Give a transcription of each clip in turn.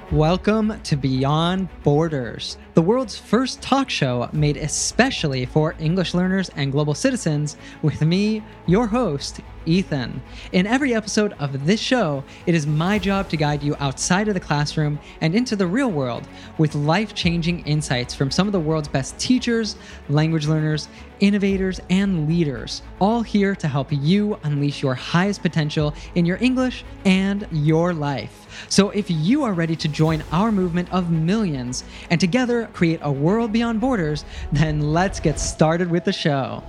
Welcome to Beyond Borders, the world's first talk show made especially for English learners and global citizens, with me, your host, Ethan. In every episode of this show, it is my job to guide you outside of the classroom and into the real world with life-changing insights from some of the world's best teachers, language learners, innovators, and leaders, all here to help you unleash your highest potential in your English and your life. So if you are ready to join our movement of millions and together create a world beyond borders, then let's get started with the show.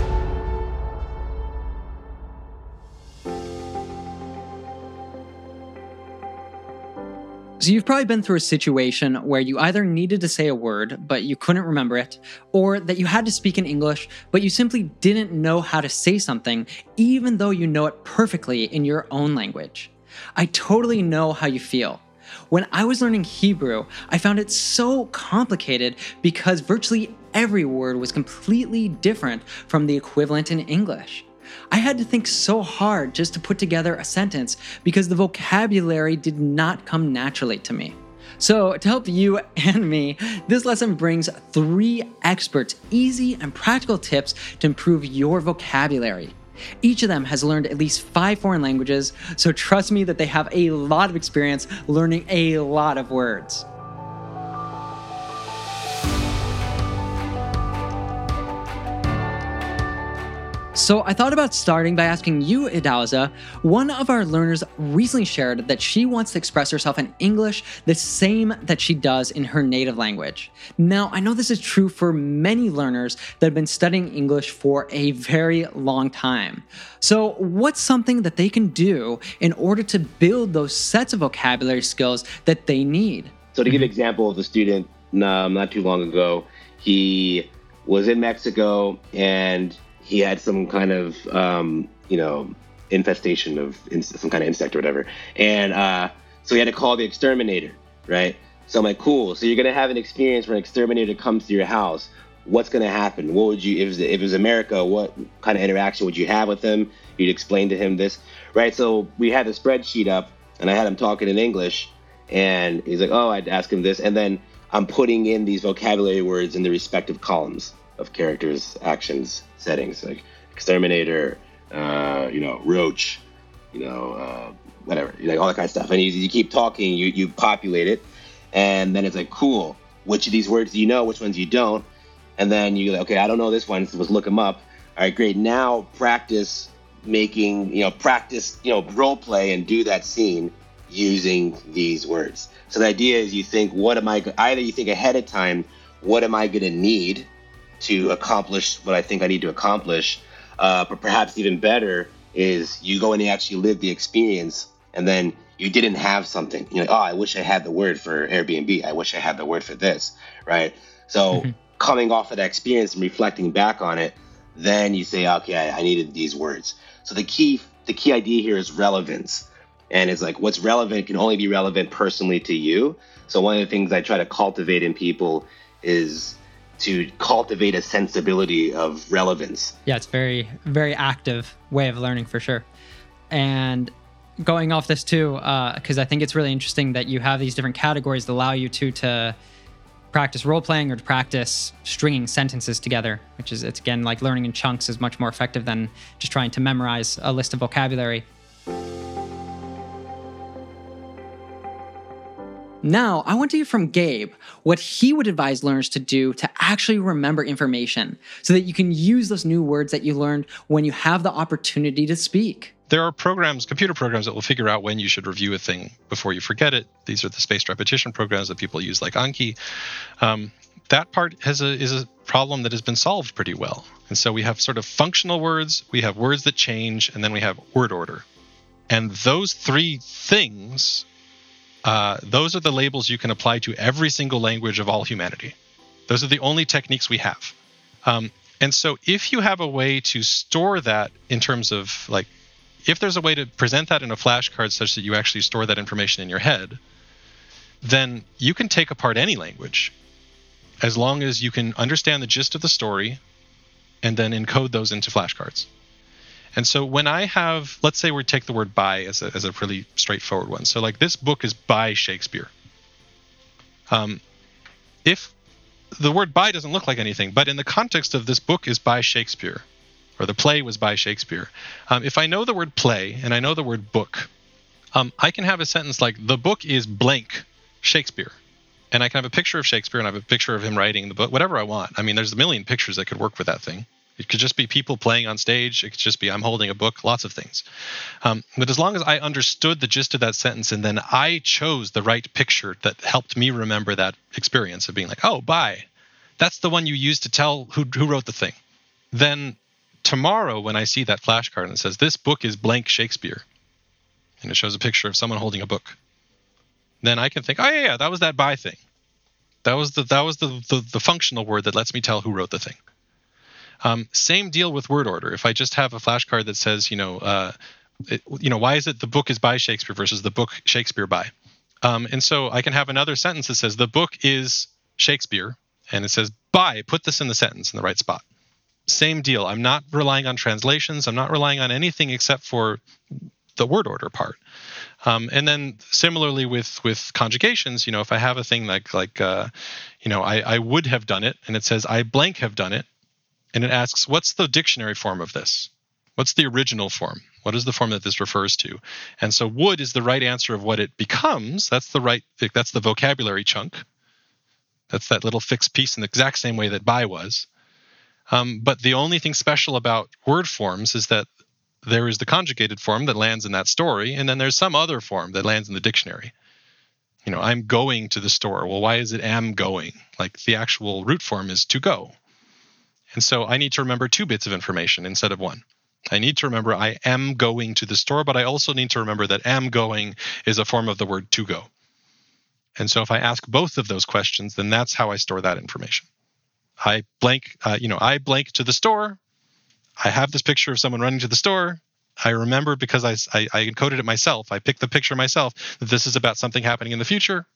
So you've probably been through a situation where you either needed to say a word, but you couldn't remember it, or that you had to speak in English, but you simply didn't know how to say something, even though you know it perfectly in your own language. I totally know how you feel. When I was learning Hebrew, I found it so complicated because virtually every word was completely different from the equivalent in English. I had to think so hard just to put together a sentence because the vocabulary did not come naturally to me. So to help you and me, this lesson brings 3 experts' easy and practical tips to improve your vocabulary. Each of them has learned at least 5 foreign languages, so trust me that they have a lot of experience learning a lot of words. So I thought about starting by asking you, Idauza. One of our learners recently shared that she wants to express herself in English the same that she does in her native language. Now, I know this is true for many learners that have been studying English for a very long time. So what's something that they can do in order to build those sets of vocabulary skills that they need? So to give an example of the student not too long ago, he was in Mexico and he had some kind of, infestation of some kind of insect or whatever. And so he had to call the exterminator, right? So I'm like, cool. So you're going to have an experience where an exterminator comes to your house. What's going to happen? What would you, if it was America, what kind of interaction would you have with him? You'd explain to him this, right? So we had the spreadsheet up and I had him talking in English and he's like, oh, I'd ask him this. And then I'm putting in these vocabulary words in the respective columns of characters, actions, settings, like exterminator, roach, whatever, all that kind of stuff. And you keep talking, you populate it, and then it's like, cool, which of these words do you know, which ones you don't? And then you're like, okay, I don't know this one, so let's look them up. All right, great. Now practice role play and do that scene using these words. So the idea is you think, either you think ahead of time, what am I going to need to accomplish what I think I need to accomplish, but perhaps even better is you go and you actually live the experience, and then you didn't have something. You're like, oh, I wish I had the word for Airbnb. I wish I had the word for this, right? So coming off of that experience and reflecting back on it, then you say, okay, I needed these words. So the key idea here is relevance. And it's like what's relevant can only be relevant personally to you. So one of the things I try to cultivate in people is to cultivate a sensibility of relevance. Yeah, it's very, very active way of learning for sure. And going off this too, because I think it's really interesting that you have these different categories that allow you to practice role-playing or to practice stringing sentences together, it's again, like learning in chunks is much more effective than just trying to memorize a list of vocabulary. Now, I want to hear from Gabe what he would advise learners to do to actually remember information so that you can use those new words that you learned when you have the opportunity to speak. There are computer programs that will figure out when you should review a thing before you forget it. These are the spaced repetition programs that people use like Anki. That part is a problem that has been solved pretty well. And so we have sort of functional words, we have words that change, and then we have word order. And those 3 things, those are the labels you can apply to every single language of all humanity. Those are the only techniques we have. And so if you have a way to store that in terms of if there's a way to present that in a flashcard such that you actually store that information in your head, then you can take apart any language as long as you can understand the gist of the story and then encode those into flashcards. And so when I have, let's say we take the word by as a really straightforward one. So like this book is by Shakespeare. If the word by doesn't look like anything, but in the context of this book is by Shakespeare, or the play was by Shakespeare, if I know the word play and I know the word book, I can have a sentence like, the book is blank Shakespeare. And I can have a picture of Shakespeare and I have a picture of him writing the book, whatever I want. I mean, there's a million pictures that could work with that thing. It could just be people playing on stage. It could just be I'm holding a book, lots of things. But as long as I understood the gist of that sentence and then I chose the right picture that helped me remember that experience of being like, oh, by, that's the one you used to tell who wrote the thing. Then tomorrow when I see that flashcard and it says, this book is blank Shakespeare, and it shows a picture of someone holding a book, then I can think, oh, yeah, that was that by thing. That was the functional word that lets me tell who wrote the thing. Same deal with word order. If I just have a flashcard that says, why is it the book is by Shakespeare versus the book Shakespeare by? And so I can have another sentence that says the book is Shakespeare, and it says by, put this in the sentence in the right spot. Same deal. I'm not relying on translations. I'm not relying on anything except for the word order part. And then similarly with conjugations, if I have a thing like I would have done it, and it says I blank have done it, and it asks, what's the dictionary form of this? What's the original form? What is the form that this refers to? And so would is the right answer of what it becomes. That's the vocabulary chunk. That's that little fixed piece in the exact same way that by was. But the only thing special about word forms is that there is the conjugated form that lands in that story, and then there's some other form that lands in the dictionary. I'm going to the store. Well, why is it am going? Like the actual root form is to go. And so I need to remember 2 bits of information instead of 1. I need to remember I am going to the store, but I also need to remember that am going is a form of the word to go. And so if I ask both of those questions, then that's how I store that information. I blank to the store. I have this picture of someone running to the store. I remember because I encoded it myself. I picked the picture myself that this is about something happening in the future.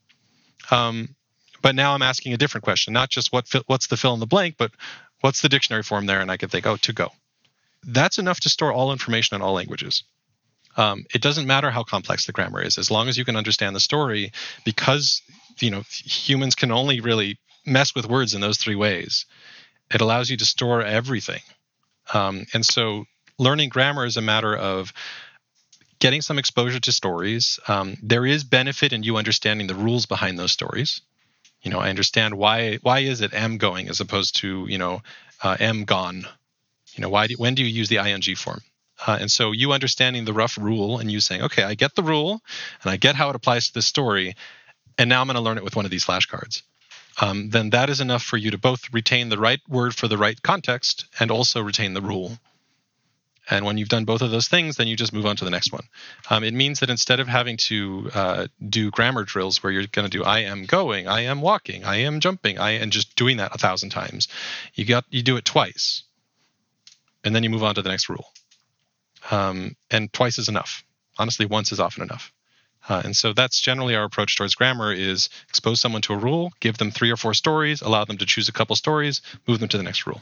But now I'm asking a different question, not just what's the fill in the blank, but what's the dictionary form there? And I can think, to go. That's enough to store all information in all languages. It doesn't matter how complex the grammar is, as long as you can understand the story, because humans can only really mess with words in those 3 ways. It allows you to store everything. And so learning grammar is a matter of getting some exposure to stories. There is benefit in you understanding the rules behind those stories. I understand why is it am going as opposed to, am gone. When do you use the ing form? And so you understanding the rough rule and you saying, okay, I get the rule and I get how it applies to this story, and now I'm going to learn it with one of these flashcards. Then that is enough for you to both retain the right word for the right context and also retain the rule. And when you've done both of those things, then you just move on to the next one. It means that instead of having to do grammar drills where you're going to do I am going, I am walking, I am jumping, and just doing that 1,000 times, you do it twice. And then you move on to the next rule. And twice is enough. Honestly, once is often enough. And so that's generally our approach towards grammar is expose someone to a rule, give them 3 or 4 stories, allow them to choose a couple stories, move them to the next rule.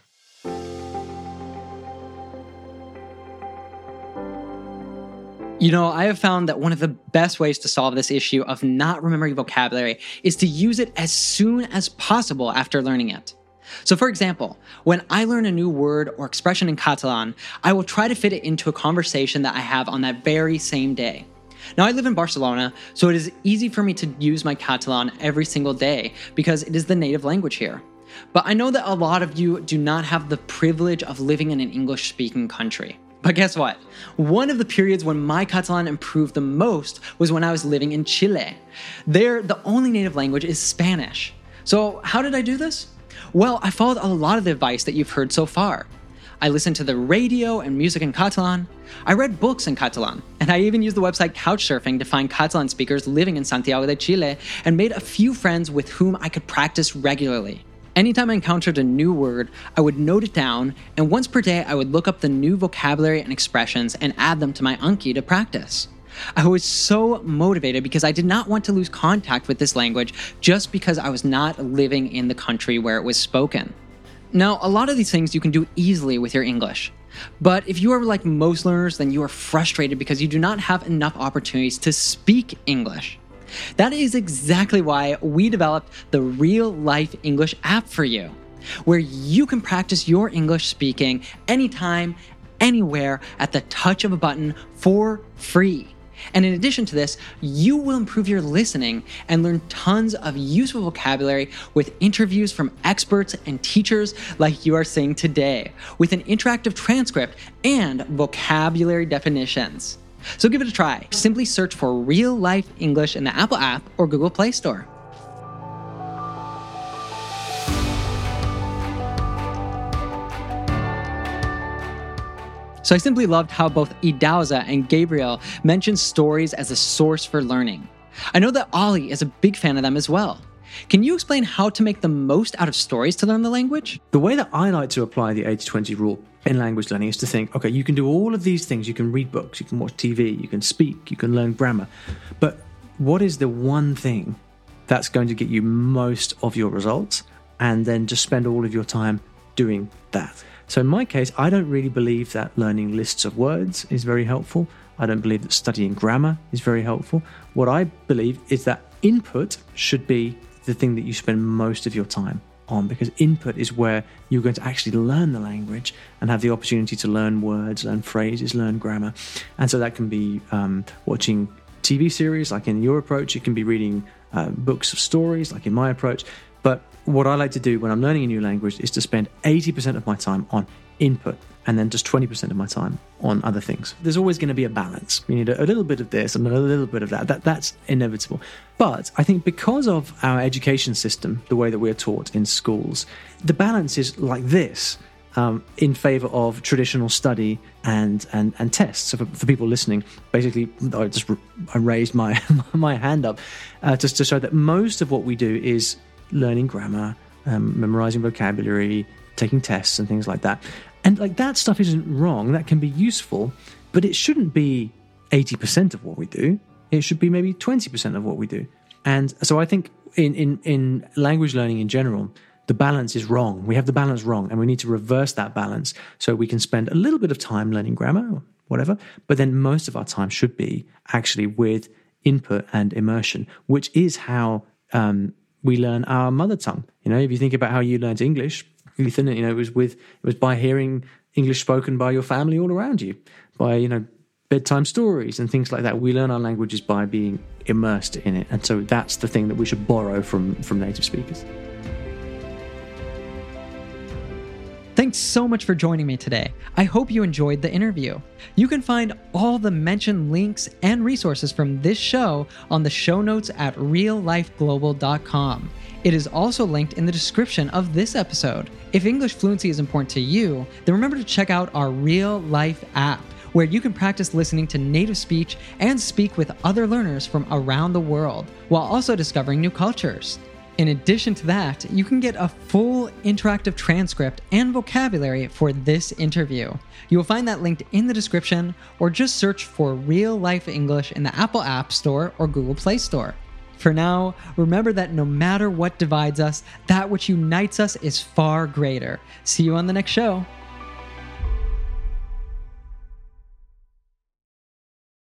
I have found that one of the best ways to solve this issue of not remembering vocabulary is to use it as soon as possible after learning it. So for example, when I learn a new word or expression in Catalan, I will try to fit it into a conversation that I have on that very same day. Now I live in Barcelona, so it is easy for me to use my Catalan every single day because it is the native language here. But I know that a lot of you do not have the privilege of living in an English-speaking country. But guess what? One of the periods when my Catalan improved the most was when I was living in Chile. There, the only native language is Spanish. So how did I do this? Well, I followed a lot of the advice that you've heard so far. I listened to the radio and music in Catalan. I read books in Catalan. And I even used the website Couchsurfing to find Catalan speakers living in Santiago de Chile and made a few friends with whom I could practice regularly. Anytime I encountered a new word, I would note it down, and once per day I would look up the new vocabulary and expressions and add them to my Anki to practice. I was so motivated because I did not want to lose contact with this language just because I was not living in the country where it was spoken. Now, a lot of these things you can do easily with your English. But if you are like most learners, then you are frustrated because you do not have enough opportunities to speak English. That is exactly why we developed the Real Life English app for you, where you can practice your English speaking anytime, anywhere, at the touch of a button for free. And in addition to this, you will improve your listening and learn tons of useful vocabulary with interviews from experts and teachers like you are seeing today, with an interactive transcript and vocabulary definitions. So give it a try. Simply search for Real Life English in the Apple app or Google Play Store. So I simply loved how both Idauza and Gabriel mentioned stories as a source for learning. I know that Ollie is a big fan of them as well. Can you explain how to make the most out of stories to learn the language? The way that I like to apply the 80-20 rule in language learning is to think, okay, you can do all of these things. You can read books, you can watch TV, you can speak, you can learn grammar. But what is the one thing that's going to get you most of your results? And then just spend all of your time doing that. So in my case, I don't really believe that learning lists of words is very helpful. I don't believe that studying grammar is very helpful. What I believe is that input should be the thing that you spend most of your time on, because input is where you're going to actually learn the language and have the opportunity to learn words, learn phrases, learn grammar. And so that can be watching TV series, like in your approach. It can be reading books of stories, like in my approach. But what I like to do when I'm learning a new language is to spend 80% of my time on input and then just 20% of my time on other things. There's always going to be a balance. You need a little bit of this and a little bit of that. That's inevitable. But I think because of our education system, the way that we're taught in schools, the balance is like this, in favor of traditional study and tests. So for people listening, basically, I raised my my hand up just to show that most of what we do is learning grammar, memorizing vocabulary, taking tests and things like that. And like that stuff isn't wrong. That can be useful, but it shouldn't be 80% of what we do. It should be maybe 20% of what we do. And so I think in language learning in general, the balance is wrong. We have the balance wrong, and we need to reverse that balance so we can spend a little bit of time learning grammar or whatever, but then most of our time should be actually with input and immersion, which is how we learn our mother tongue. You know, if you think about how you learned English, Ethan, you know, it was by hearing English spoken by your family all around you, by, you know, bedtime stories and things like that. We learn our languages by being immersed in it. And so that's the thing that we should borrow from native speakers. Thanks so much for joining me today. I hope you enjoyed the interview. You can find all the mentioned links and resources from this show on the show notes at reallifeglobal.com. It is also linked in the description of this episode. If English fluency is important to you, then remember to check out our Real Life app, where you can practice listening to native speech and speak with other learners from around the world, while also discovering new cultures. In addition to that, you can get a full interactive transcript and vocabulary for this interview. You will find that linked in the description, or just search for Real Life English in the Apple App Store or Google Play Store. For now, remember that no matter what divides us, that which unites us is far greater. See you on the next show.